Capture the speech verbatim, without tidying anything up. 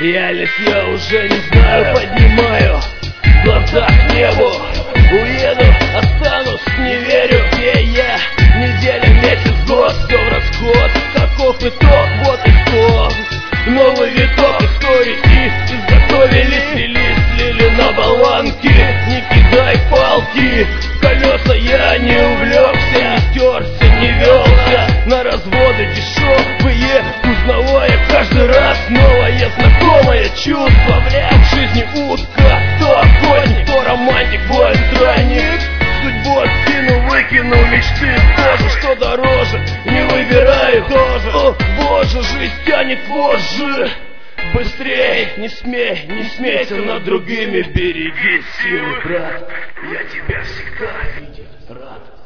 Реальность я уже не знаю, поднимаю глаза к небу. Уеду, останусь, не верю, где я. Неделя, месяц, год, все в расход. Каков итог, вот итог. Новый виток истории изготовили, слили, слили на болванки. Не кидай палки, в колеса я не увлекся, не терся, не велся на разводы дешевые, узнавая каждый раз новое знакомое чувство. Бля, в жизни утка, кто охотник, кто романтик, бой странник. Судьбу откину, выкину, мечты тоже, что дороже, не выбираю тоже. О, боже, жизнь тянет позже. Быстрей, не смей, не смейся над другими, береги силы, брат. Я тебя всегда видеть рад.